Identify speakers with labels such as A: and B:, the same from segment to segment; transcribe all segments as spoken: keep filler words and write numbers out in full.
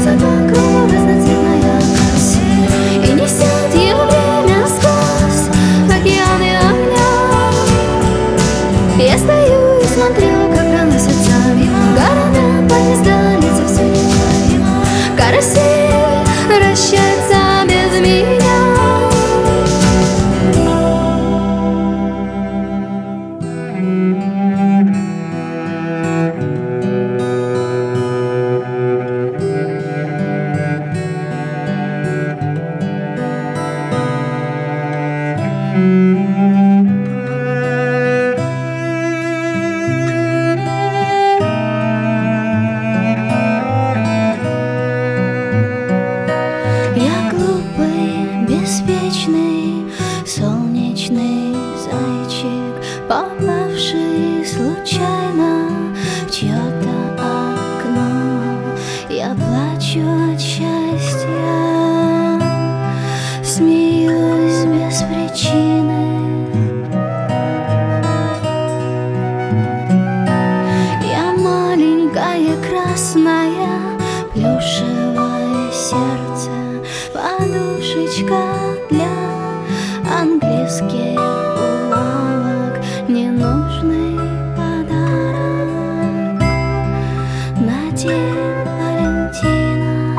A: мчится по кругу разноцветная Россия и несет ее время сквозь океаны огня. Я стою и смотрю, как проносятся мимо города, поезда, лица все неуловимо. Карусель вращается без меня. Я глупый, беспечный, солнечный зайчик, попавший случайно в чье-то окно. Я плачу от счастья, смеюсь без причины. Я маленькая красная плюшевое сердце, подушечка для английских булавок, ненужный подарок на день Валентина.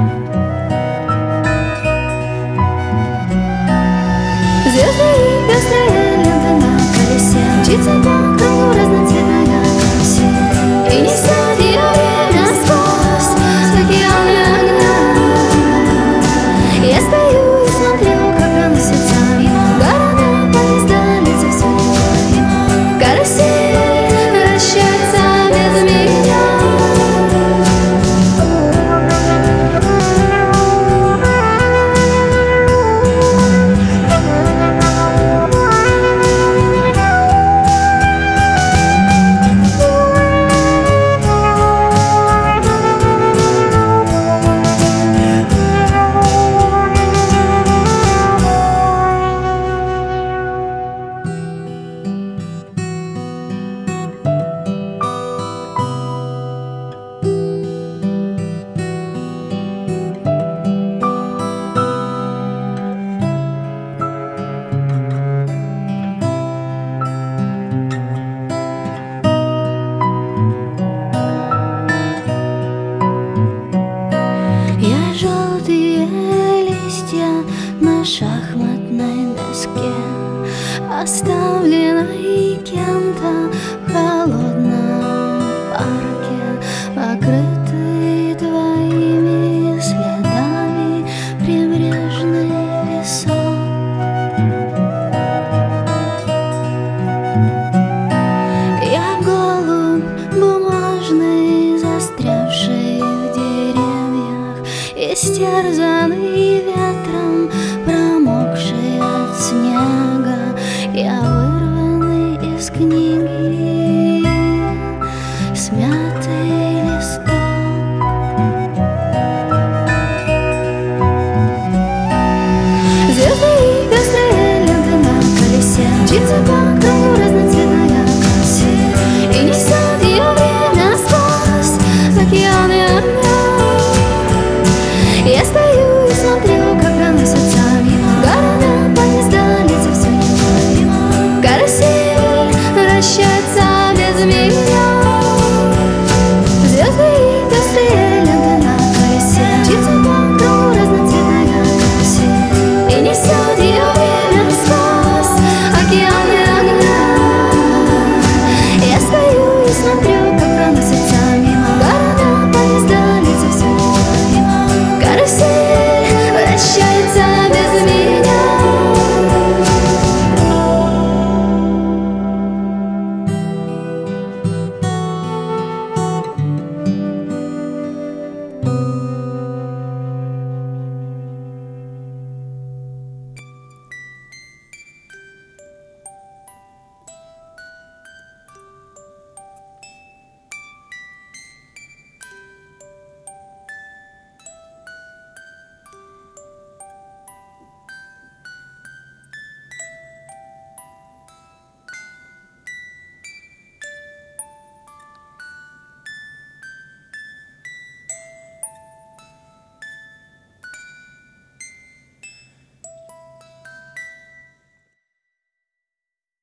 A: Звезды и пестрые ленты на колесе, мчится по кругу разноцветная Россия и несет ее время сквозь океаны огня. Я стою и смотрю, как проносятся мимо города, поезда, лица все неуловимо. Карусель вращается без меня. Я желтые листья на шахматной доске, оставленной кем-то в холодном парке, покрытый твоими следами прибрежный песок. Я голубь бумажный, застрявший в деревьях, истерзанный ветром, промокший от снега. Я вырванный из книги, смятый